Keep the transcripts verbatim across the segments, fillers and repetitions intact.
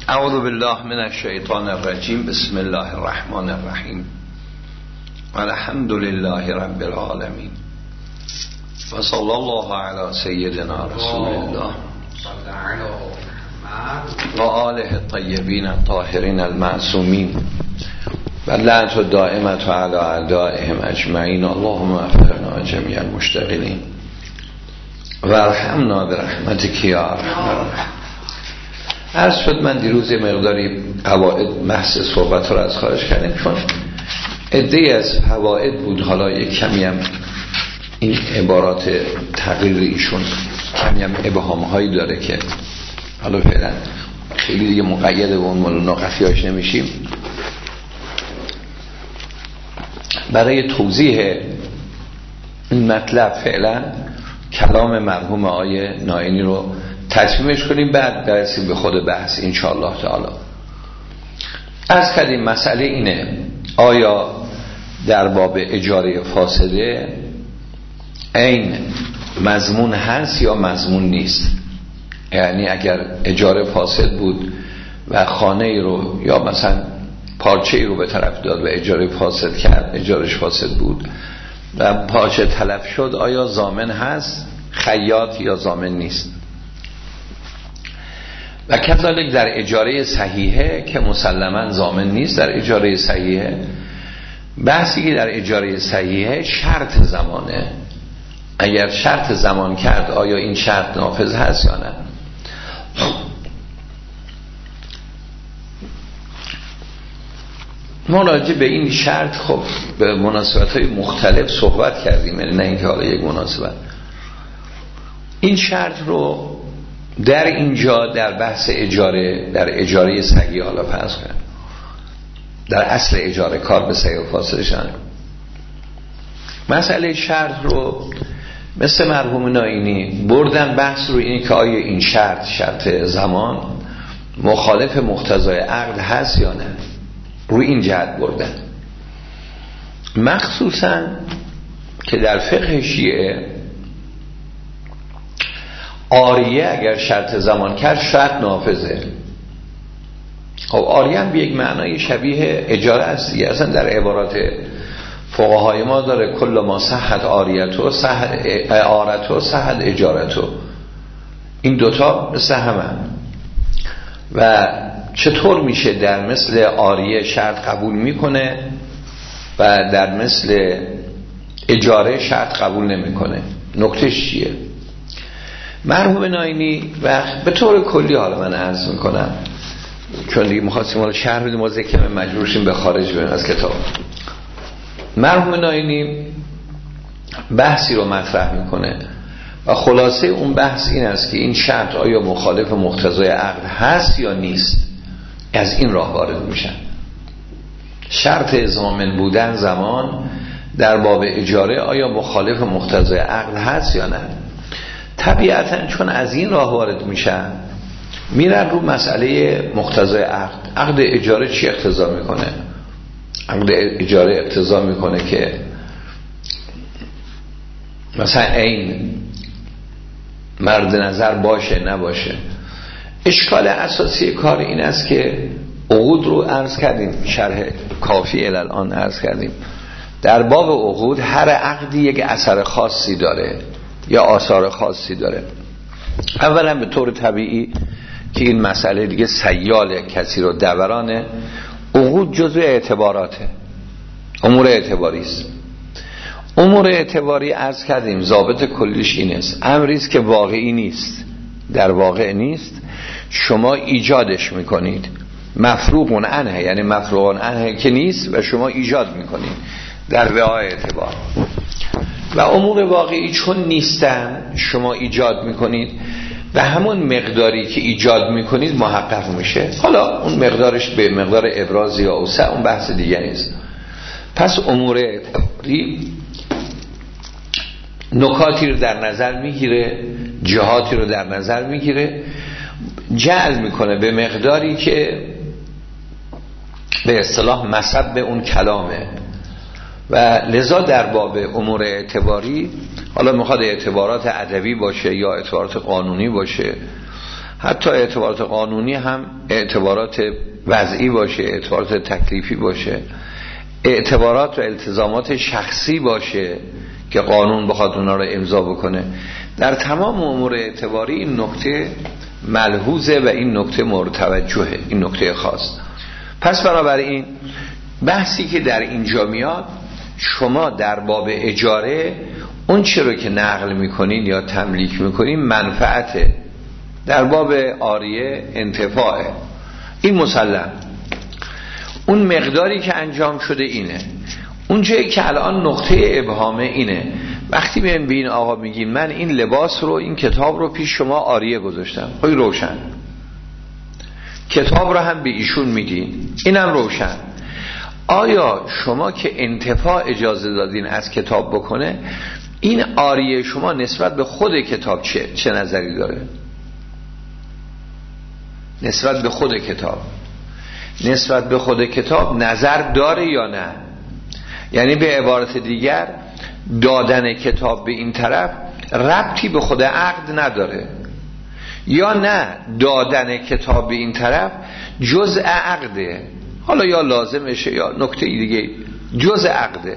اعوذ بالله من الشیطان الرجیم. بسم الله الرحمن الرحیم. الحمد لله رب العالمین و صلی الله علی سیدنا رسول الله و آله الطیبین الطاهرین المعصومین و لعنت الدائمة علی اعدائهم اجمعین. اللهم اغفرنا جمیع المشتغلین و ارحمنا برحمتک یا ارحم الراحمین. عرض شد من دیروز مقداری قواعد محض صحبت رو از خارج کردیم، چون عده‌ای از فواید بود. حالا یک کمی هم این عبارات تغییر ایشون کمی هم ابهام هایی داره که حالا فعلا خیلی دیگه مقید به اون مولانا قفیاش نمیشیم. برای توضیح این مطلب فعلا کلام مرحوم آقای نائینی رو ترجمهش کنیم، بعد برسیم به خود بحث انشاءالله تعالی. از کردیم مسئله اینه: آیا در باب اجاره فاسده این مضمون هست یا مضمون نیست؟ یعنی اگر اجاره فاسد بود و خانه ای رو یا مثلا پارچه ای رو به طرف داد و اجاره فاسد کرد، اجارش فاسد بود و پارچه تلف شد، آیا ضامن هست خیاط یا ضامن نیست؟ و کذالک در اجاره صحیحه که مسلما ضامن نیست. در اجاره صحیحه بحثی که در اجاره صحیحه شرط زمانه. اگر شرط زمان کرد آیا این شرط نافذ هست یا نه؟ ما راجع به این شرط خب به مناسبت‌های مختلف صحبت کردیم، یعنی نه اینکه حالا یک مناسبت. این شرط رو در اینجا در بحث اجاره، در اجاره صحیح حالا فرض کنیم، در اصل اجاره کار به صحیح و فاسدشان، مسئله شرط رو مثل مرحوم نائینی بردن بحث رو اینه که آیا این شرط شرط زمان مخالف مقتضای عقد هست یا نه، روی این جهت بردن. مخصوصا که در فقه شیعه عاریه اگر شرط زمان کرد شرط نافذه. خب عاریه هم به یک معنای شبیه اجاره است دیگه. اصلا در عبارات فقهای ما داره کل ما صحت عاریتو صحت اعارتو صحت اجارتو. این دوتا مثل همه. و چطور میشه در مثل عاریه شرط قبول میکنه و در مثل اجاره شرط قبول نمیکنه؟ نکتهش چیه؟ مرحوم نائینی و به طور کلی حالا من عرض میکنم چون دیگه میخواستیم حالا شرح بدیم، ما ذکر مجبور شیم به خارج بریم از کتاب. مرحوم نائینی بحثی رو مطرح میکنه و خلاصه اون بحث این است که این شرط آیا مخالف مقتضای عقد هست یا نیست. از این راه وارد میشن. شرط ضامن بودن زمان در باب اجاره آیا مخالف مقتضای عقد هست یا نه؟ طبیعتا چون از این راه وارد میشن میرن رو مسئله مقتضای عقد. عقد اجاره چی اقتضا میکنه؟ عقد اجاره اقتضا میکنه که مثلا این مرد نظر باشه نباشه. اشکال اساسی کار این است که عقود رو عرض کردیم، شرح کافی الان عرض کردیم، در باب عقود هر عقدی یک اثر خاصی داره یا آثار خاصی داره. اولا به طور طبیعی که این مسئله دیگه سیال کسی رو دورانه، عقود جزء اعتباراته، امور اعتباری است. امور اعتباری عرض کردیم ضابط کلیش این است: امری است که واقعی نیست، در واقع نیست، شما ایجادش میکنید. مفروغ عنه یعنی مفروغ عنه که نیست و شما ایجاد میکنید در وعای اعتبار. و امور واقعی چون نیستن شما ایجاد میکنید و همون مقداری که ایجاد میکنید محقق میشه. حالا اون مقدارش به مقدار ابراز یا اوسع اون بحث دیگه نیست. پس امور اعتباری نکاتی رو در نظر میگیره، جهاتی رو در نظر میگیره، جعل میکنه به مقداری که به اصطلاح مصب اون کلامه. و لذا در باب امور اعتباری، حالا میخواد اعتبارات ادبی باشه یا اعتبارات قانونی باشه، حتی اعتبارات قانونی هم اعتبارات وضعی باشه، اعتبارات تکلیفی باشه، اعتبارات و التزامات شخصی باشه که قانون بخواد اونا رو امضا بکنه. در تمام امور اعتباری این نکته ملحوظه و این نکته مورد توجهه، این نکته خاص. پس بنابراین بحثی که در اینجا میاد، شما در باب اجاره اون چی رو که نقل میکنین یا تملیک میکنین منفعته، در باب عاریه انتفاعه، این مسلم. اون مقداری که انجام شده اینه. اون جایی که الان نقطه ابهامه اینه، وقتی میان به این آقا میگین من این لباس رو، این کتاب رو پیش شما عاریه گذاشتم، خیلی روشن، کتاب رو هم به ایشون میدین، اینم روشن. آیا شما که انتفاع اجازه دادین از کتاب بکنه، این عاریه شما نسبت به خود کتاب چه, چه نظری داره؟ نسبت به خود کتاب نسبت به خود کتاب نظر داره یا نه؟ یعنی به عبارت دیگر دادن کتاب به این طرف ربطی به خود عقد نداره، یا نه دادن کتاب به این طرف جزء عقده، حالا یا لازمشه یا نکته دیگه، جزء عقده.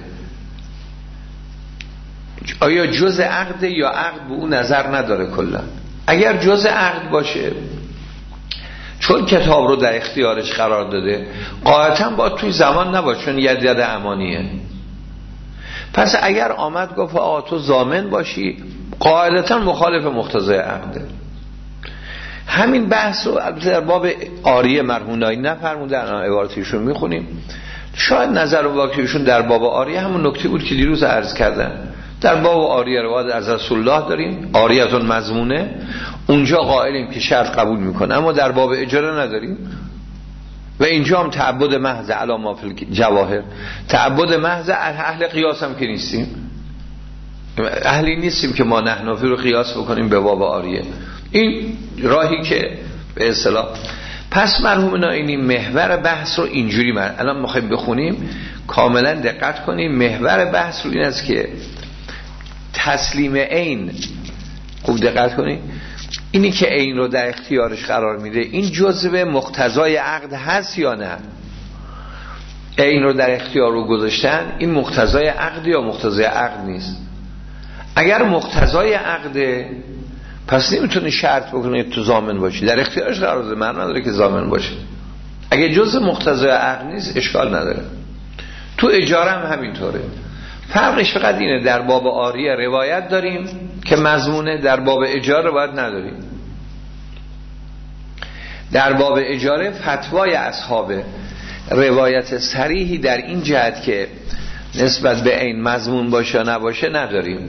آیا جزء عقده یا عقد به اون نظر نداره کلا؟ اگر جزء عقد باشه، چون کتاب رو در اختیارش قرار داده، قاعدتاً با توی زمان نباشه، چون ید ید امانیه. پس اگر آمد گفت آقا تو ضامن باشی، قاعدتاً مخالف مقتضای عقده. همین بحث رو البته در باب عاریه مرهونایی نفرمودن، عبارتیشون میخونیم. شاید نظر واقعیشون در باب عاریه همون نکته بود که دیروز عرض کردن. در باب عاریه روایت از رسول الله داریم، عاریتون مضمونه، اونجا قائلیم که شرط قبول میکنه، اما در باب اجاره نداریم. و اینجا هم تعبد محض علی ما فی الجواهر، تعبد محض. اهل قیاس هم که نیستیم، اهلی نیستیم که ما نحنفی رو قیاس بکنیم به باب عاریه. این راهی که به اصطلاح. پس مرحوم ناینی محور بحث رو اینجوری من الان میخوایم بخونیم، کاملا دقت کنیم. محور بحث رو این است که تسلیم عین، خوب دقت کنید، اینی که عین رو در اختیارش قرار میده، این جزء مقتضای عقد هست یا نه؟ عین رو در اختیار رو گذاشتن، این مقتضای عقد یا مقتضای عقد نیست؟ اگر مقتضای عقده، پس نمیتونه شرط بکنه تو ضامن باشی، در اختیارش قرار داده، معنی نداره که ضامن باشه. اگه جزء مقتضای عقد نیست اشکال نداره. تو اجاره هم همینطوره. فرقش فقط اینه، در باب عاریه روایت داریم که مضمونه، در باب اجاره روایت نداریم. در باب اجاره فتوای اصحاب روایت صریحی در این جهت که نسبت به این مضمون باشه نباشه نداریم.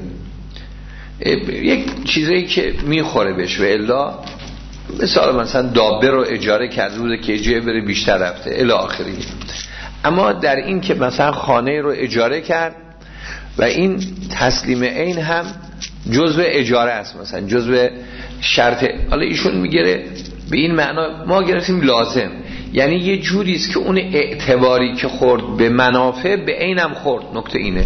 یک چیزی که میخوره بهش، و الا مثلا مثلا دابه رو اجاره کرده بوده که اجاره بره بیشتر رفته الی آخری. اما در این که مثلا خانه رو اجاره کرد و این تسلیم عین هم جزء اجاره است، مثلا جزء شرط. حالا ایشون میگه به این معنا ما گرفتیم لازم، یعنی یه جوری است که اون اعتباری که خورد به منافع به عینم خورد. نکته اینه،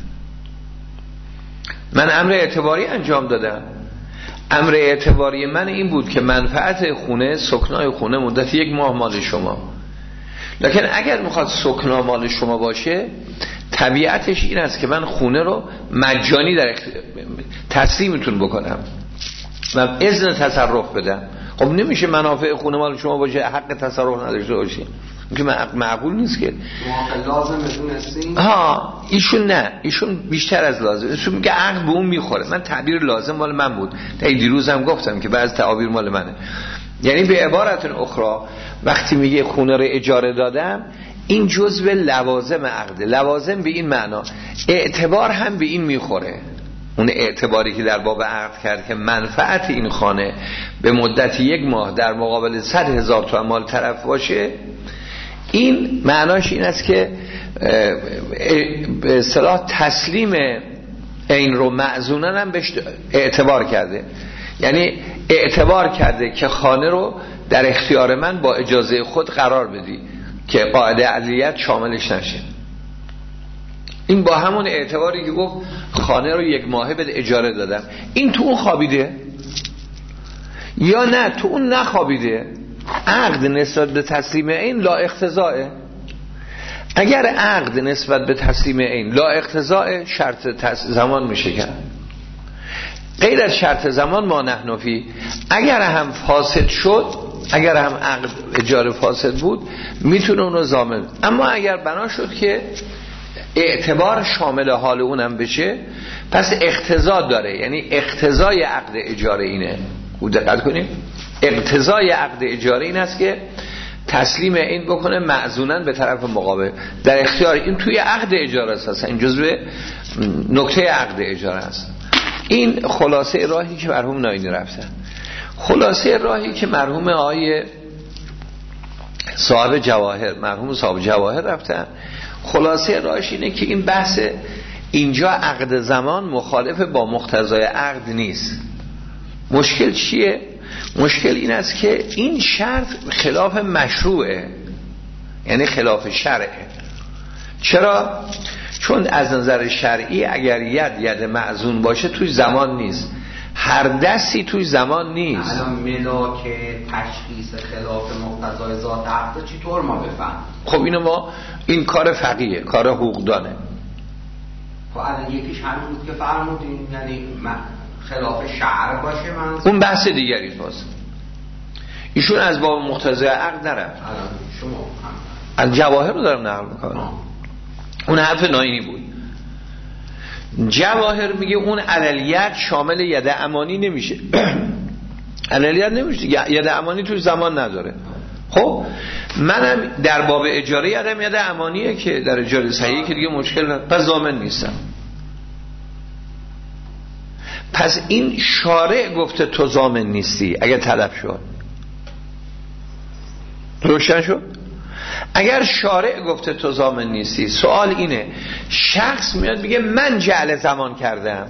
من امر اعتباری انجام دادم. امر اعتباری من این بود که منفعت خونه، سکنای خونه مدت یک ماه مال شما. لکن اگر میخواد سکنا مال شما باشه، طبیعتش این است که من خونه رو مجانی در تسلیمتون بکنم و اذن تصرف بدم. خب نمیشه منافع خونه مال شما باشه حق تصرف نداشته باشی، که معقول نیست که. لازم بدونستین؟ ها ایشون نه، ایشون بیشتر از لازم، ایشون میگه عقل به اون میخوره. من تعبیر لازم مال من بود، تا دیروز هم گفتم که بعض تعابیر مال منه. یعنی به عبارت اخرى وقتی میگه خونه رو اجاره دادم، این جزء لوازم عقده. لوازم به این معنا، اعتبار هم به این میخوره. اون اعتباری که در باب عقد کرد که منفعت این خانه به مدت یک ماه در مقابل صد هزار تومان مال طرف باشه، این معناش این است که به اصطلاح تسلیم این رو معزونن هم بهش اعتبار کرده. یعنی اعتبار کرده که خانه رو در اختیار من با اجازه خود قرار بدی که قاعده عدلیت شاملش نشه. این با همون اعتباری که گفت خانه رو یک ماهه بده اجاره دادم، این تو اون خوابیده. یا نه تو اون نخوابیده، عقد نسبت به تسلیم عین لا اقتضاءه. اگر عقد نسبت به تسلیم عین لا اقتضاء، شرط زمان میشه کرد. غیر از شرط زمان ما نحن فی. اگر هم فاسد شد، اگر هم عقد اجاره فاسد بود، میتونه اونو ضامن. اما اگر بنا شد که اعتبار شامل حال اونم بشه، پس اقتضا داره. یعنی اقتضای عقد اجاره اینه. خوب دقت کنیم، اقتضای عقد اجاره این است که تسلیم این بکنه معزونن به طرف مقابل، در اختیار این توی عقد اجاره است. این جزء نکته عقد اجاره است. این خلاصه راهی که مرحوم ناینی رفتن. خلاصه راهی که مرحوم آقای صاحب جواهر مرحوم صاحب جواهر رفتن، خلاصه راهش اینه که این بحث اینجا عقد زمان مخالف با مقتضای عقد نیست. مشکل چیه؟ مشکل این است که این شرط خلاف مشروعه، یعنی خلاف شرعه. چرا؟ چون از نظر شرعی اگر ید ید معزون باشه توی زمان نیست، هر دستی توی زمان نیست. الان ملاک تشخیص خلاف مقتضای ذات عقد چطور ما بفهم؟ خب اینو ما، این کار فقیه، کار حقوقدانه. خب الان یکیش همین بود که فرمودین، یعنی خلاف شرع باشه من اون بحث دیگری باز. ایشون از باب مقتضای عقد نرفت. الان شما هم از جواهر رو دارم نقل میکنم. اون حرف ناینی بود. جواهر میگه اون علیت شامل ید امانی نمیشه. علیت نمیشه، ید امانی توی زمان نداره. خب منم در باب اجاره یدم ید امانیه که در اجاره صحیحی که دیگه مشکل نداره، پس ضامن نیستم. پس این شارع گفته تو ضامن نیستی اگر طلب شد. روشن شد؟ اگر شارع گفته تو ضامن نیستی، سوال اینه، شخص میاد میگه من جعل زمان کردم.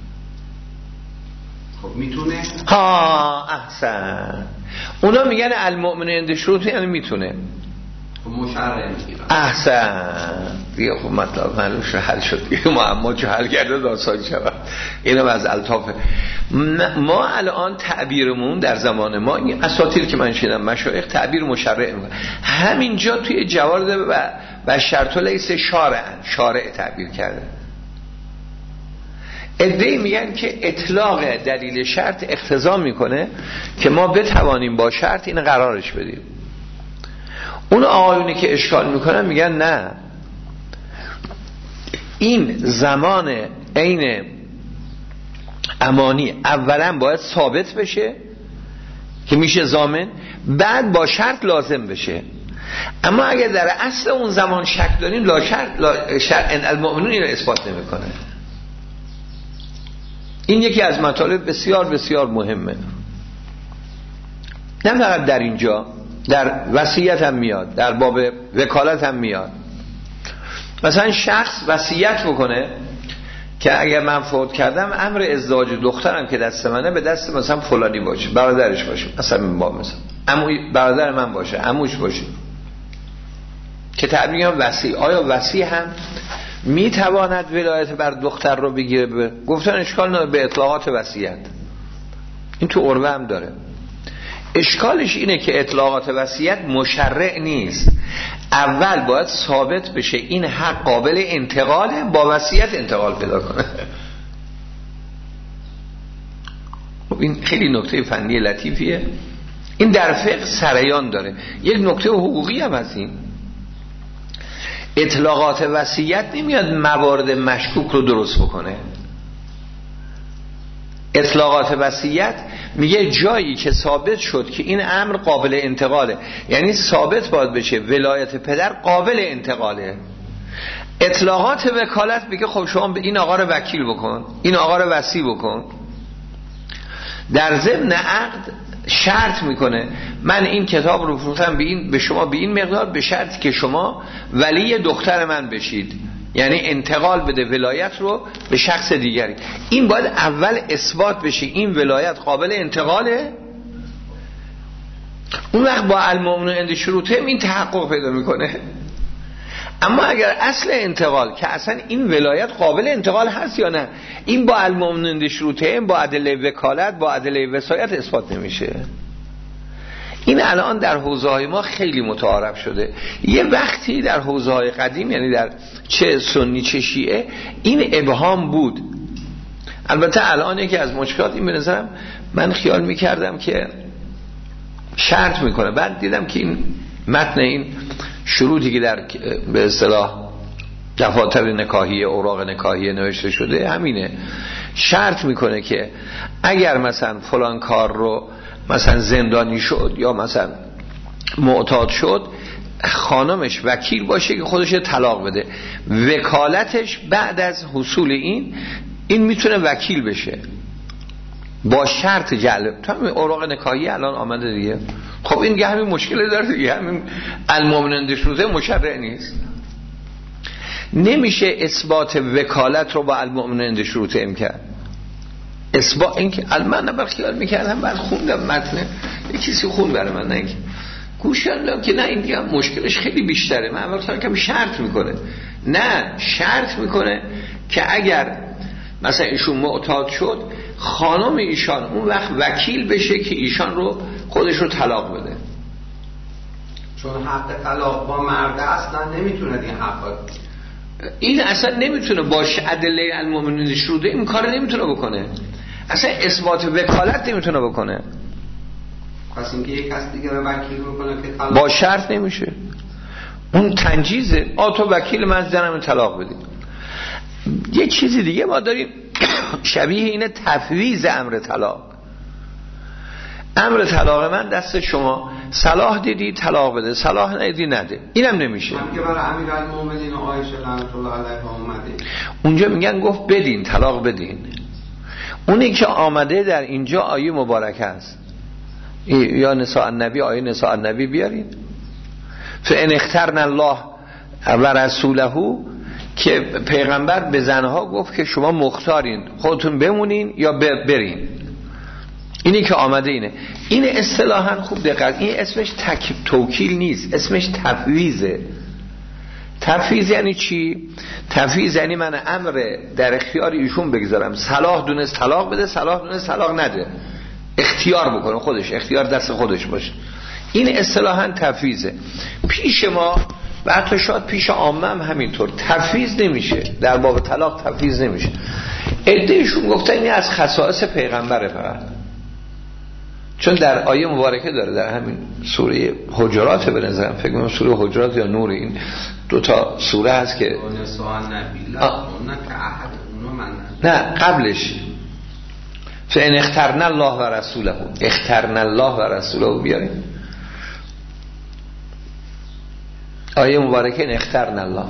خب میتونه؟ ها احسن. اونا میگن المؤمن عند شروط، یعنی میتونه. خب مشرع میگیرن. احسن. دیگه خب مطلب معلوم شد، حل شد دیگه. معما چه حل کرده داستان شود. اینم از الطاف ما. الان تعبیرمون در زمان ما، این اساطیر که من شنیدم مشایخ تعبیر مشرع میکنن. همینجا توی جوارد و و شرط لیس شارعن، شارع تعبیر کرده. ادعی میگن که اطلاق دلیل شرط اقتضا میکنه که ما بتوانیم با شرط این قرارش بدیم. اون آقایونی که اشکال میکنن میگن نه، این زمان عین امانی اولا باید ثابت بشه که میشه ضامن، بعد با شرط لازم بشه. اما اگر در اصل اون زمان شک داریم، لا شرط لا شرط ان المؤمنون اینو اثبات نمیکنه. این یکی از مطالب بسیار بسیار مهمه. نه فقط در اینجا، در وصیت هم میاد، در باب وکالت هم میاد. مثلا شخص وصیت بکنه که اگر من فوت کردم امر ازدواج دخترم که دست منه به دست مثلا فلانی باشه، برادرش باشه، مثلا این باب مثلا عموی برادر من باشه، عموش باشه، که تعبیر وصی. آیا وصی هم میتواند ولایت بر دختر رو بگیره؟ به گفتن اشکال نداره به اطلاقات وصیت. این تو عروه هم داره. اشکالش اینه که اطلاقات وصیت مشرع نیست. اول باید ثابت بشه این حق قابل انتقاله، با وصیت انتقال پیدا کنه. این خیلی نکته فنی لطیفیه. این در فقه سریان داره. یک نکته حقوقی هم هست. این اطلاقات وصیت نمیاد موارد مشکوک رو درست بکنه. اطلاقات وصیت میگه جایی که ثابت شد که این امر قابل انتقاله، یعنی ثابت باید بشه ولایت پدر قابل انتقاله. اطلاقات وکالت میگه خب شما به این آقا رو وکیل بکن، این آقا رو وصی بکن. در ضمن عقد شرط میکنه من این کتاب رو فروختم به این به شما به این مقدار، به شرطی که شما ولی دختر من بشید، یعنی انتقال بده ولایت رو به شخص دیگری. این باید اول اثبات بشه این ولایت قابل انتقاله. اون وقت با المؤمن عند شروطه این تحقق پیدا میکنه. اما اگر اصل انتقال که اصلا این ولایت قابل انتقال هست یا نه، این با المؤمنین شروطه، با ادله وکالت، با ادله وصایت اثبات نمیشه. این الان در حوزه‌های ما خیلی متعارف شده. یه وقتی در حوزه‌های قدیم، یعنی در چه سنی چه شیعه، این ابهام بود. البته الان یکی از مشکلات این به نظرم، من خیال میکردم که شرط میکنه، بعد دیدم که این متن این شروطی که در به اصطلاح دفاتر نکاحی، اوراق نکاحی نوشته شده همینه، شرط میکنه که اگر مثلا فلان کار رو مثلا زندانی شد یا مثلا معتاد شد، خانمش وکیل باشه که خودش طلاق بده. وکالتش بعد از حصول این این میتونه وکیل بشه با شرط جلب. تا همین اوراق نکاحی الان آمده دیگه. خب این دیگه همین مشکل داره دیگه، همین المؤمنین شروطه مشرع نیست. نمیشه اثبات وکالت رو با المؤمنین شروطه ام کرد. اثبات این که من اول خیال میکردم، بعد خوندم متن یه کسی خون برای من، نه گوش کردم که نه این دیگه مشکلش خیلی بیشتره. من اول خیال کردم شرط میکنه، نه شرط میکنه که اگر مثلا ایشون معتاد شد، خانم ایشان اون وقت وکیل بشه که ایشان رو خودش رو طلاق بده. چون حق طلاق با مرد اصلا نمیتونه این حق، این اصلا نمیتونه باشه. ادله المؤمنین شروطه این کار نمیتونه بکنه، اصلا اثبات وکالت نمیتونه بکنه. پس اینکه یک کس دیگه رو وکیل بکنه که طلاق با شرط نمیشه، اون تنجیزه. آ تو وکیل من زنم طلاق بدی. یه چیزی دیگه ما داریم شبیه اینه، تفویض امر طلاق. امر طلاق من دست شما، صلاح دیدی طلاق بده، صلاح ندیدی نده. اینم نمیشه. هم که برای امیرالمومنین عایشه رضی الله عنها اومده، اونجا میگن گفت بدین، طلاق بدین. اونی که آمده در اینجا آیه مبارک است، یا نساء النبی، آیه نساء النبی بیارین. فان اخترن الله و رسوله، که پیغمبر به زنها گفت که شما مختارین، خودتون بمونین یا برین. اینی که آمده اینه. این اصطلاحاً خوب دقت، این اسمش تک توکیل نیست، اسمش تفویضه. تفویض یعنی چی؟ تفویض یعنی من امر در اختیار ایشون بگذارم، صلاح دونست طلاق بده، صلاح دونست طلاق نده، اختیار بکنه خودش، اختیار دست خودش باشه. این اصطلاحاً تفویضه. پیش ما و حتی شاید پیش عامه هم همینطور تفویض نمیشه، در باب طلاق تفویض نمیشه. عده‌شون گفتن این از خصائص پیغمبره فقط، چون در آیه مبارکه داره، در همین سوره حجرات به نظرم، فکر کنم سوره حجرات یا نور، این دو تا سوره هست که نه قبلش فان اخترن الله و رسوله، اخترن الله و رسوله بیاریم آیه مبارکه این اخترن الله.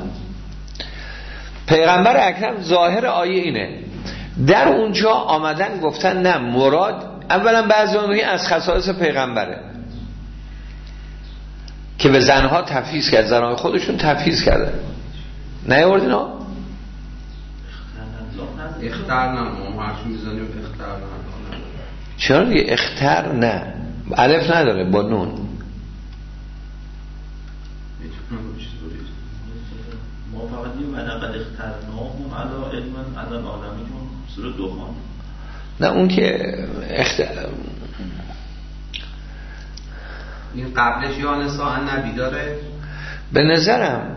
پیغمبر اکرم ظاهر آیه اینه، در اونجا آمدن گفتن نه مراد اولا بعضی اون از خصائص پیغمبره که به زنها تفویض کرد، زنهای خودشون تفویض کردن. نیاوردین ها؟ اختر نه، ما هرچی میزنیم اختر نه. چرا دیگه اختر نه؟ الف نداره، با نون. ما فقط این ونقل اخترناهم علی علم علی العالمین سوره دخان. نه اون که اختر این قبلش یا نساء النبی داره به نظرم،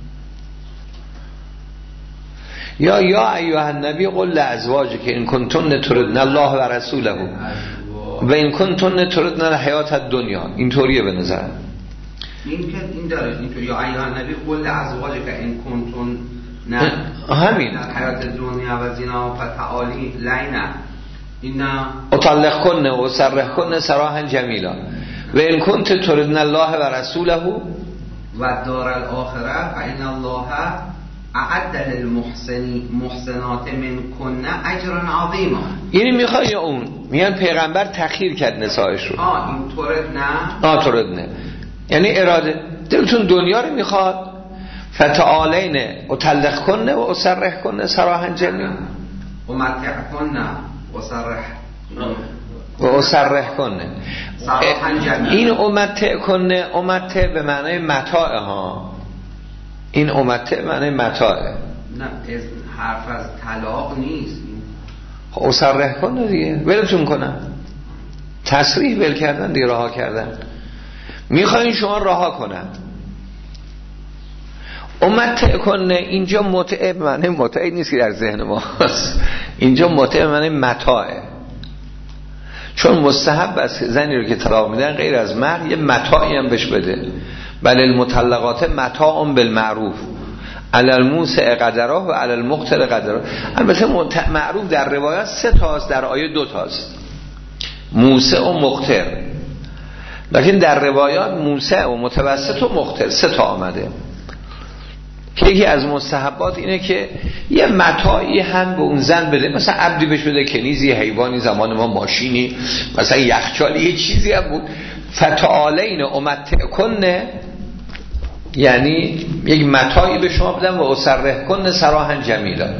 یا یا ایها النبی قل لازواجک ان کنتن تردن الله و رسوله و ان کنتن تردن الحیات الدنیا، اینطوریه به نظرم. این که این داره اینطوری، یا ایها النبی قل لازواجک ان کنتن نه همین حیات دنیا و زینا فتعالی لینا اینا اطلق کنه و سرح کنه سراحا جمیلا و ان کنت تردن الله و رسوله و دار الاخره فان الله اعد للمحسنین محسنات من کنه اجرا عظیما. اینی میخوای یا اون؟ میگن پیغمبر تأخیر کرد نسایش رو. آه این ترد نه، آه ترد نه یعنی اراده دلتون دنیا رو میخواد، فتعالین اطلق کنه و اسرح کنه سراحا جمیلا و متع کنه و سرح و اسرح کنه. این امتع کنه، امتع به معنای متاع ها، این امته معنی متاعه. نه از حرف از طلاق نیست. خب صرح کن دیگه، ولتون کنم. تصریح ول کردن دیگه، رها کردن. میخواین شما رها کنن. امت کنه اینجا متعه معنی متعه نیست که در ذهن ما هست. اینجا متعه معنی متاعه. چون مستحب است زنی رو که طلاق میدن غیر از مهر یه متاعی هم بهش بده. بل المطلقات متاع بالمعروف علی الموسع قدره و علی المقتر قدره. البته معروف در روایات سه تاست، در آیه دو تاست، موسع و مقتر. لیکن در روایات موسع و متوسط و مقتر سه تا آمده. یکی از مستحبات اینه که یه متاعی هم به اون زن بده، مثلا عبدی بهش بده، کنیزی، حیوانی، زمان ما ماشینی، مثلا یخچالی، یه چیزی هم بود. فتعالین امتع کنه یعنی یک متاعی به شما بدن و اسرح کنه سراحا جمیلا.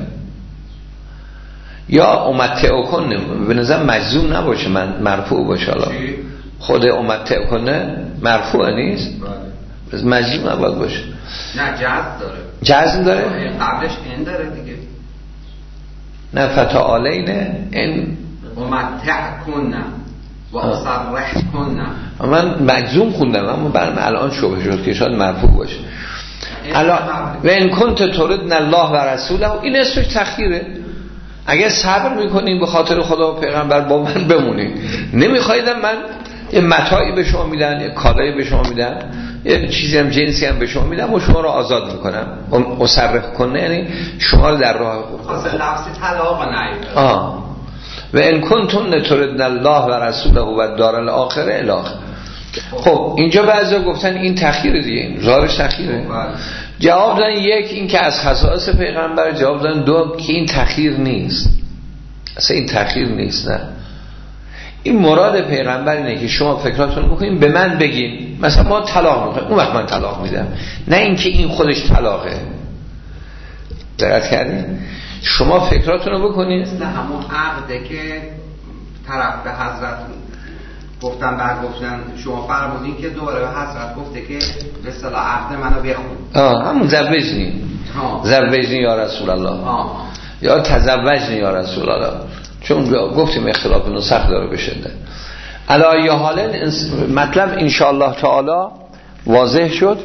یا امتع کنه به نظر مجزوم نباشه، من مرفوع باشه. حالا خود امتع کنه مرفوع نیست، مجزوم نباید باشه. نه جزم داره. جزم داره؟ قبلش این داره دیگه. نه فتعالین این امتع کنه و اسرح کنه. من مجزوم خوندم اما برام الان شبه شد که شاید مرفوع باشه. الان و ان کنت تردن الله و رسوله، این اسمش تخییره. اگه صبر میکنین به خاطر خدا و پیغمبر با من بمونین، نمیخوایدم من یه متاعی به شما میدن، یه کالایی به شما میدن، یه چیزی هم جنسی هم به شما میدم و شما رو آزاد میکنم. مصرف کنه یعنی شما رو در راه اصلا لفظ طلاق نیست. آه و ان کنتم تردن الله و رسوله و الدار الاخره الاخ. خب اینجا بعضیا گفتن این تخییر دیگه، ظاهرش تخییره. جواب دادن یک این که از خصائص پیغمبر، جواب دادن دو که این تخییر نیست، اصلا این تخییر نیست. نه، این مراد پیغمبر اینه که شما فکراتون رو بکنین، به من بگین مثلا ما طلاق میخوایم، اون وقت من طلاق میدم. نه اینکه این خودش طلاقه. دقت کردین؟ شما فکراتون رو بکنین. مثل همون عقده که طرف به حضرت گفتن، بعد گفتن شما فرمودین که دوباره به حضرت گفته که به اصطلاح عقد منو بخون. آه همون زوجنی زوجنی یا رسول الله. آه. یا تزوجنی یا رسول الله، چون گفتیم اختلاف نسخ داره بشه. علی یا حال مطلب انشاءالله تعالی واضح شد.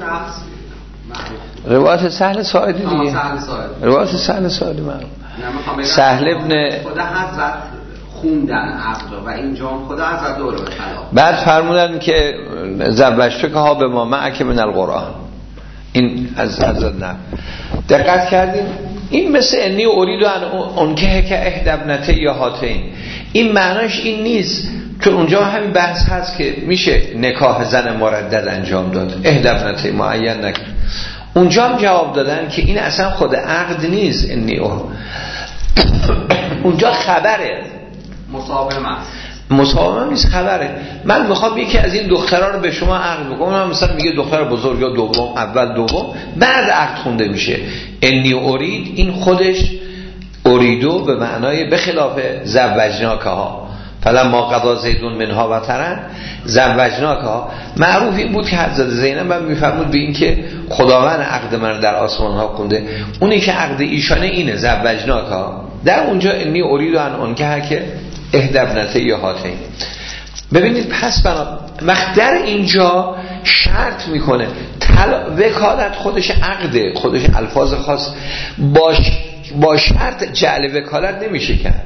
روایت سهل ساعدی دیگه، روایت سهل ساعدی معروف. سهل ابن خدا حضرت خوندن عقد و اینجا خدا حضرت دوره طلاق. بعد فرمودن که زوجتک ها به ما معک من القرآن. این از حضرت نه دقت کردیم. این مثل انی ارید ان انکه که احد ابنته یا هاتین، این معناش این نیست، چون اونجا همین بحث هست که میشه نکاح زن مردد انجام داد، احد ابنته معین نکن. اونجا هم جواب دادن که این اصلا خود عقد نیست، انی او اونجا خبره، مصاحبه است، مصاحبه نیست، خبره. من میخوام یکی از این دخترها رو به شما عقد بکنم، من مثلا میگه دختر بزرگ یا دوم، اول دوم، بعد عقد خونده میشه. انی ارید این خودش اریدو به معنای به خلاف زوجناکه ها، فلما قضا زیدون منها وطرن زوجناکه ها. معروف این بود که حضرت زینب هم میفرمود به این که خداوند عقد من در آسمان ها خونده، اونی که عقد ایشانه اینه زوجناکه ها. در اونجا انی اریدو ان انکه که احد ابنته یا هاتین. ببینید پس بنا وقت در اینجا شرط میکنه وکالت خودش عقده، خودش الفاظ خاص باش با شرط جعل وکالت نمیشه کرد.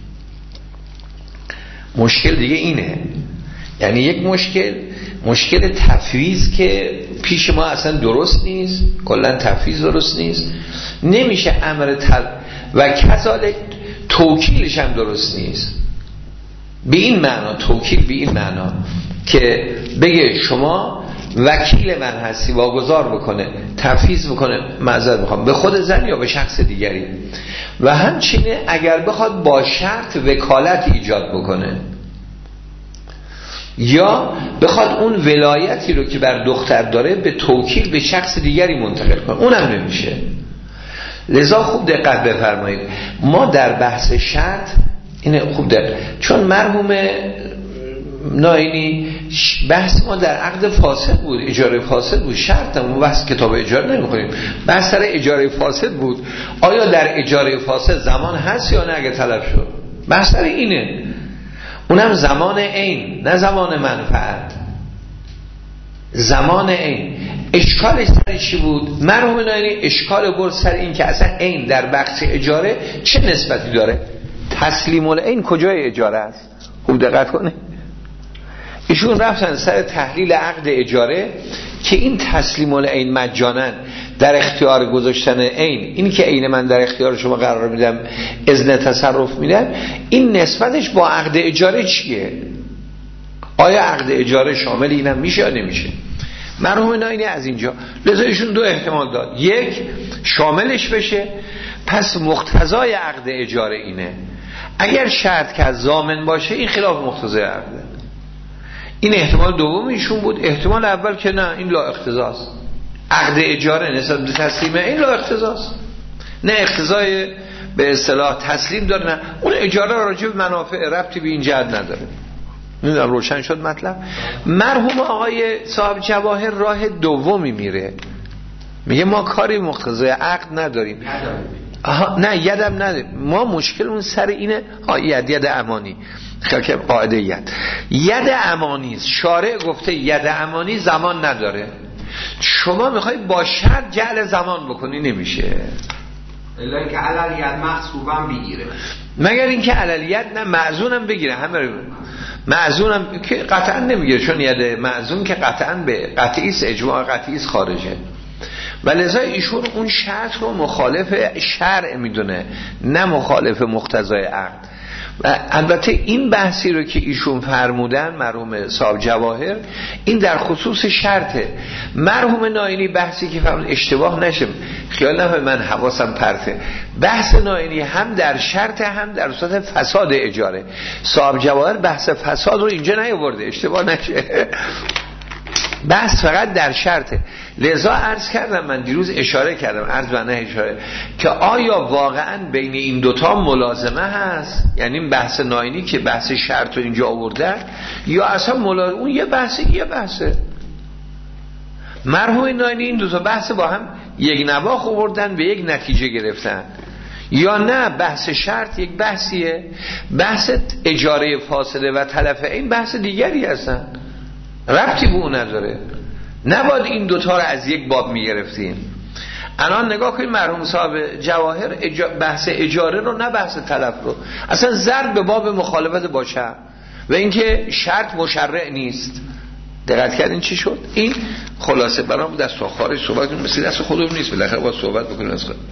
مشکل دیگه اینه، یعنی یک مشکل مشکل تفویض که پیش ما اصلا درست نیست، کلا تفویض درست نیست، نمیشه امر تل و کذالک توکیلش هم درست نیست. به این معنا توکیل، به این معنا که بگه شما وکیل من هستی، واگذار بکنه، تفویض بکنه، معذرت میخوام به خود زن یا به شخص دیگری، و همچنین اگر بخواد با شرط وکالت ایجاد بکنه یا بخواد اون ولایتی رو که بر دختر داره به توکیل به شخص دیگری منتقل کنه، اونم نمیشه. لذا خوب دقت بفرمایید، ما در بحث شرط اینه خوب دقت، چون مرحوم ناینی بحث ما در عقد فاسد بود، اجاره فاسد بود، شرط ما بحث کتاب اجاره نمی‌کنیم، بحث سر اجاره فاسد بود. آیا در اجاره فاسد زمان هست یا نه اگه طلب شد؟ بحث سر اینه، اونم زمان عین نه زمان منفعت، زمان عین. اشکالش سر چی بود؟ مرحوم نایینی اشکال برد سر این که اصلا عین در بخش اجاره چه نسبتی داره؟ تسلیم العین کجای اجاره است؟ خوب دقت کنه. ایشون رفتن سر تحلیل عقد اجاره که این تسلیم العین مجانا در اختیار گذاشتن عین، این که عین من در اختیار شما قرار میدم، اذن تصرف میدم، این نسبتش با عقد اجاره چیه؟ آیا عقد اجاره شامل اینم میشه یا نمیشه؟ مرحوم نایینی از اینجا لذا ایشون دو احتمال داد، یک شاملش بشه، پس مقتضای عقد اجاره اینه، اگر شرط که از ضامن باشه این خلاف مقتضای عقده. این احتمال دوم ایشون بود. احتمال اول که نه این لا اقتضاست، عقد اجاره نسبت به تسلیمه این لا اقتضاست، نه اقتضای به اصطلاح تسلیم داره، نه اون اجاره راجع به منافع ربطی به این جهت نداره. نمیدونم روشن شد مطلب. مرحوم آقای صاحب جواهر راه دومی میره، میگه ما کاری مقتضای عقد نداریم. آها نه یدم نداریم، ما مشکل اون سر اینه ها، ید ید امانی، خیلی قاعده ید ید امانی، شارع گفته ید امانی زمان نداره، شما میخوای با شرط جعل زمان بکنی، نمیشه. الا اینکه علالیت محسوبم بگیره، مگر اینکه علالیت نه معزونم بگیره، همه رو معزونم که قطعا نمیگیره، چون ید معزون که قطعا به قطعیست، اجماع قطعیست خارجه. و لذا ایشون اون شرط رو مخالف شرع میدونه، نه مخالف مقتضای عقد. و البته این بحثی رو که ایشون فرمودن مرحوم صاحب جواهر، این در خصوص شرطه. مرحوم نایینی بحثی که فرمود اشتباه نشه، خیال نکنه من حواسم پرته، بحث نایینی هم در شرط هم در صورت فساد اجاره. صاحب جواهر بحث فساد رو اینجا نیاورده، اشتباه نشه، بحث فقط در شرطه. لذا عرض کردم، من دیروز اشاره کردم، عرض و نه اشاره، که آیا واقعا بین این دوتا ملازمه هست، یعنی بحث نایینی که بحث شرط رو اینجا آورده، یا اصلا ملازمه اون یه بحثه یه بحثه. مرحوم نایینی این دوتا بحث با هم یک نواخ آوردن، به یک نتیجه گرفتن، یا نه بحث شرط یک بحثیه، بحث اجاره فاسده و تلف این بحث دیگری هستن، ربطی به اون نداره. نباید این دوتا رو از یک باب میگرفتیم. الان نگاه کنید مرحوم صاحب جواهر اجا... بحث اجاره رو نه بحث تلف رو، اصلا ضرب به باب مخالفت باشه و اینکه شرط مشرع نیست. دقت کردین چی شد؟ این خلاصه برام دست و خارج صحبت کنیم، مثل دست خودمون نیست، بالاخره باید صحبت بکنیم از خود.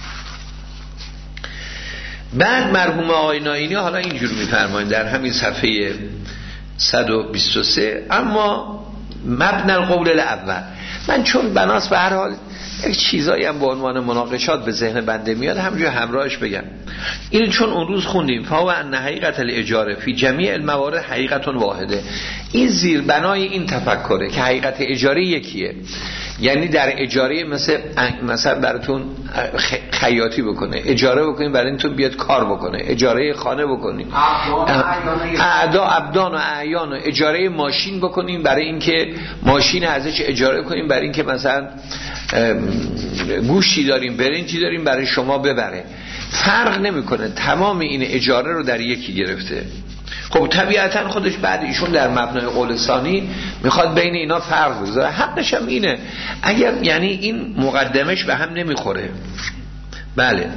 بعد مرحوم آقای نایینی حالا اینجور میفرمایند در همین صفحه صد و بیست و سه، اما مبنی القول الاول، من چون بناس به هر حال یک چیزایی هم به عنوان مناقشات به ذهن بنده میاد، همونجور همراهش بگم. اینو چون اون روز خوندیم، فهو ان حقیقت الاجاره فی جمیع الموارد حقیقت واحده، این زیر بنای این تفکره که حقیقت اجاره یکیه، یعنی در اجاره مثل مثلا براتون خیاطی بکنه، اجاره بکنین برای اینتون بیاد کار بکنه، اجاره خانه بکنین، اعدا ابدان و اعیان و اجاره ماشین بکنین برای اینکه ماشین ازش اجاره کنین، برای اینکه مثلا گوشتی داریم برنجی داریم برای شما ببره، فرق نمیکنه، تمام این اجاره رو در یکی گرفته. خب طبیعتا خودش بعد ایشون در مبنای قول ثانی میخواد بین اینا فرق بذاره، حقش هم اینه، اگر یعنی این مقدمش به هم نمیخوره. بله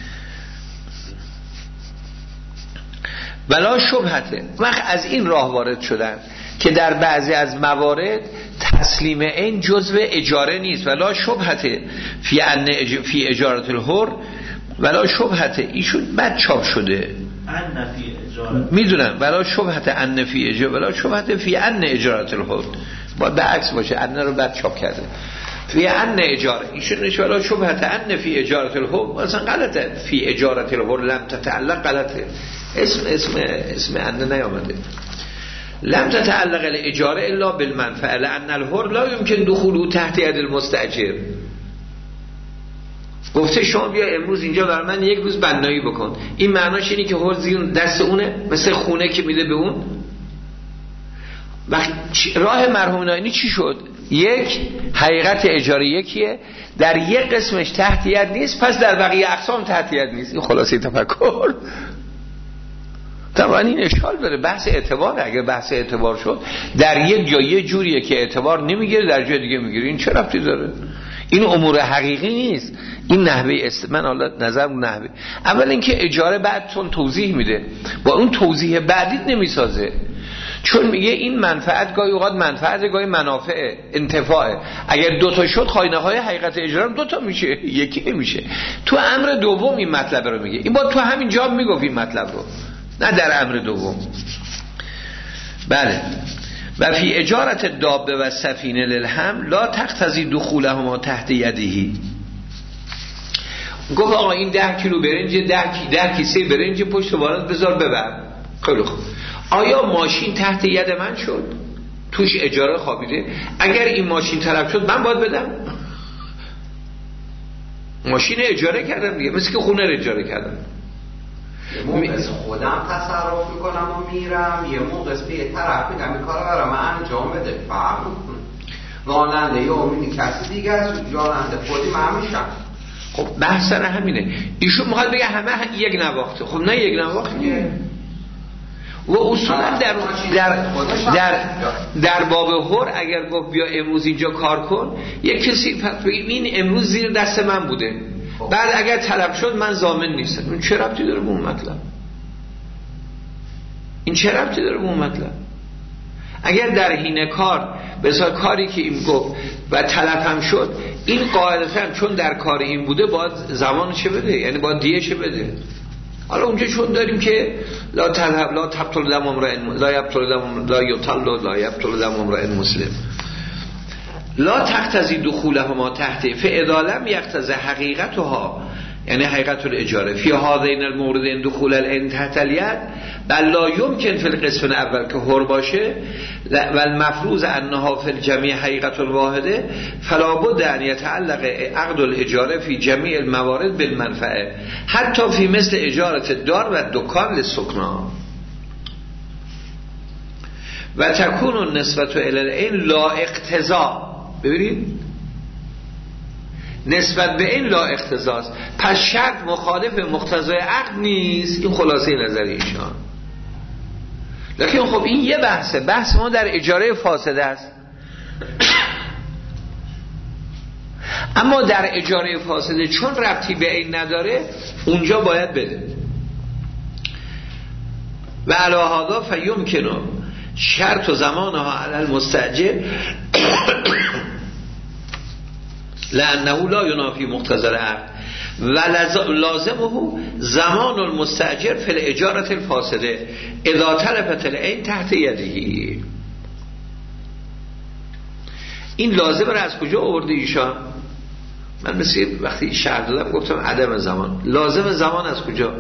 ولا شبهته، وقت از این راه وارد شدن که در بعضی از موارد تسلیم این جزء اجاره نیست، ولا شبهته فی ان فی اجارت الحر، ولا شبهته ایشون بد چاپ شده ان فی اجاره، میدونم ولا شبهت ان فی اجاره، ولا شبهت فی ان اجارت الحر، باید به عکس باشه، ان رو بد چاپ کرده، فی ان اجاره، ایشون نشه ولا شبهت ان فی اجارت الحر، اصلا غلطه، فی اجارت الحر لم تتعلق، غلطه، اسم اسم اسم ان نیامده، لم تتعلق الاجاره الا بالمنفعه لان الحر لا يمكن دخوله تحت ید المستاجر. گفته شما بیا امروز اینجا برای من یک روز بنایی بکن، این معناش اینه که حر زیر دست اونه، مثل خونه که میده به اون. و راه مرحوم نائینی چی شد؟ یک، حقیقت اجاره یکیه، در یک قسمش تحتیت نیست، پس در بقیه اقسام تحتیت نیست. این خلاصه تفکر. طبعا این اشکال داره، بحث اعتبار. اگر بحث اعتبار شد در یک جا یه جوریه که اعتبار نمیگیره، در جای دیگه میگیره، این چه ربطی داره؟ این امور حقیقی نیست. این نحوه است. من حالا نظرم نحوه، اول اینکه اجاره بعدتون توضیح میده، با اون توضیح بعدیت نمیسازه، چون میگه این منفعت گاهی اوقات منفعت، گاهی منافع، انتفاعه. اگر دوتا شد خواهی نخواهی حقیقت اجاره دوتا میشه، یکی نمیشه. تو امر دوم این مطلب رو میگه، این با تو همین جا میگفت این مطلب رو، نه در امر دوم. بله. و فی اجارت دابه و سفینه للحمل لا تقتضی دخولهما تحت یدهی. گفت آقا این ده کیلو برنج، ده, ده کیسه برنج پشت وارد بذار ببر. خیلی خوب. آیا ماشین تحت ید من شد؟ توش اجاره خوابیده؟ اگر این ماشین طلب شد من باید بدم؟ ماشین اجاره کردم دیگه، مثل که خونه رو اجاره کردم. یه موقع خودم تصرف میکنم و میرم، یه موقع به یه طرف میگم این کار برای من انجام بده، فرق میکنه. راننده یا امیدی کسی دیگه است، راننده خودی من میشم. خب بحث سر همینه. ایشون میخواد بگه همه یک نواخته. خب نه یک نواخته. و اصولا در در در در باب هر اگر گفت بیا امروز اینجا کار کن، یک کسی این امروز زیر دست من بوده، بعد اگر طلب شد من ضامن نیستم. این چه ربطی داره به اون مطلب؟ این چه ربطی داره به اون مطلب؟ اگر در حین کار بسیار کاری که این گفت و طلب هم شد، این قاعدتا چون در کار این بوده باید زمانش بده، یعنی باید دیهش بده. حالا اونجا چون داریم که لا تذهب لا تبطل دم امرئ لا یبطل دم لا یطل لا یبطل دم امرئ مسلم لا تقتضی دخولهما تحت فاذا لم یقتضی حقیقتها، یعنی حقیقت الاجاره فی هذین الموردین دخول العین تحت الید، بل لا یمکن فی القسم اول که حر باشه و المفروض انها فی الجمیع حقیقت واحده، فلا بد ان یتعلق عقد الاجاره فی جمیع الموارد بالمنفعه حتی فی مثل اجاره دار و دکان للسکنا و تکون النسبت الی العین لا اقتضا. ببینید نسبت به این لا اقتضاست، پس شرط مخالف مقتضای عقد نیست. این خلاصه نظر ایشان. لکن خب این یه بحثه، بحث ما در اجاره فاسده است. اما در اجاره فاسده چون ربطی به این نداره، اونجا باید بده. و علی هذا فیمکن شرط و زمانها علی المستاجر لانه لا ینافی مقتضی العقد و لازمه زمان المستاجر فی الاجاره الفاسده اذا تلفت العین تحت یده. این لازم را از کجا آورده ایشان؟ من مثل وقتی شرح دادم گفتم عدم زمان. لازم زمان از کجا؟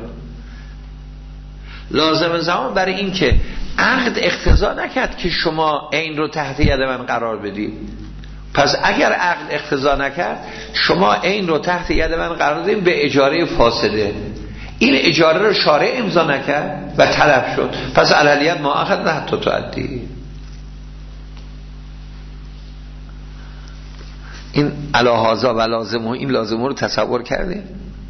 لازم زمان برای این که عقد اقتضا نکرد که شما عین رو تحت ید من قرار بدید. پس اگر عقد اقتضا نکرد شما عین رو تحت ید من قرار دادید به اجاره فاسده، این اجاره رو شارع امضا نکرد و طلب شد، پس علیت ما اخذ نه حتی تعدی. این علاهازا و لازمه، این لازمه رو تصور کرده.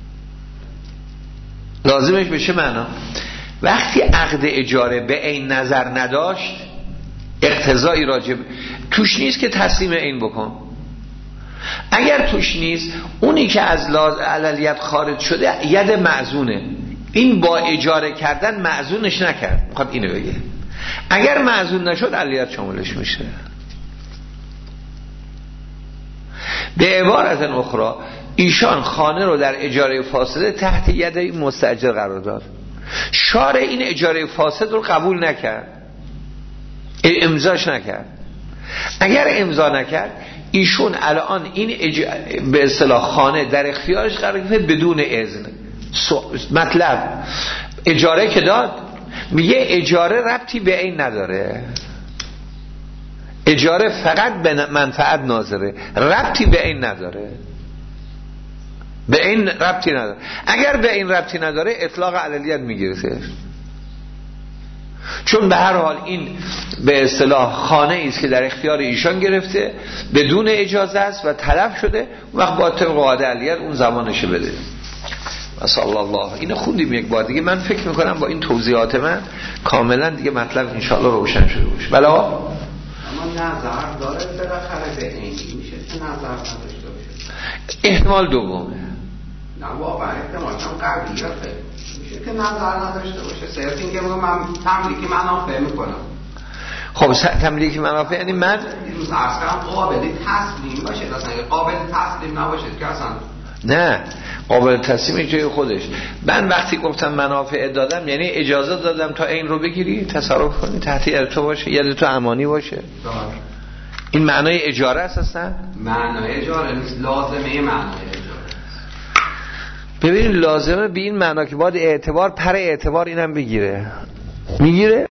لازمش به چه معنا؟ وقتی عقد اجاره به عین نظر نداشت، اقتضایی راجب توش نیست که تسلیم عین بکن. اگر توش نیست، اونی که از علیت خارج شده ید معزونه، این با اجاره کردن معزونش نکرد. میخواد اینو بگه اگر معزون نشد علیت شاملش میشه. به عبارت اخرى ایشان خانه رو در اجاره فاسده تحت ید مستاجر قرار داد. شارع این اجاره فاسد رو قبول نکرد، امضاش نکرد. اگر امضا نکرد، ایشون الان این اج... به اصطلاح خانه در اختیارش قرار گرفته بدون اذن. مطلب اجاره که داد، میگه اجاره ربطی به این نداره، اجاره فقط به منفعت ناظره، ربطی به این نداره، به این ربطی نداره. اگر به این ربطی نداره اطلاق علیت میگیره. چون به هر حال این به اصطلاح خانه ای است که در اختیار ایشان گرفته بدون اجازه است و طلب شده، وقت با طبق قاعده علیت اون زمانشه بده. صلی الله. اینو خوندیم یک بار دیگه. من فکر میکنم با این توضیحات من کاملا دیگه مطلب انشاءالله روشن شده باشه. بله اما نظر داره بالاخره به این میشه که نظر نداشته باشه. احتمال دومه. نه واقعا احتمال چون قویه میشه که نظر نداشته باشه. صرف این که من تملیک منافع میکنم. خب تملیک منافع یعنی من دیروز عرض کردم قابل تسلیم باشه، اصلا اگه قابل تسلیم نباشه که اصلا نه قابل تسلیم جای خودش. من وقتی گفتم منافع دادم یعنی اجازه دادم تا این رو بگیری تصرف کنی، تحت ارتو باشه، یاد تو امانی باشه. دار. این معنای اجاره است اصلا؟ معنای اجاره نیست، لازمه معنای اجاره. ببینید لازمه به این معنا که باید اعتبار پر اعتبار اینم بگیره. میگیره؟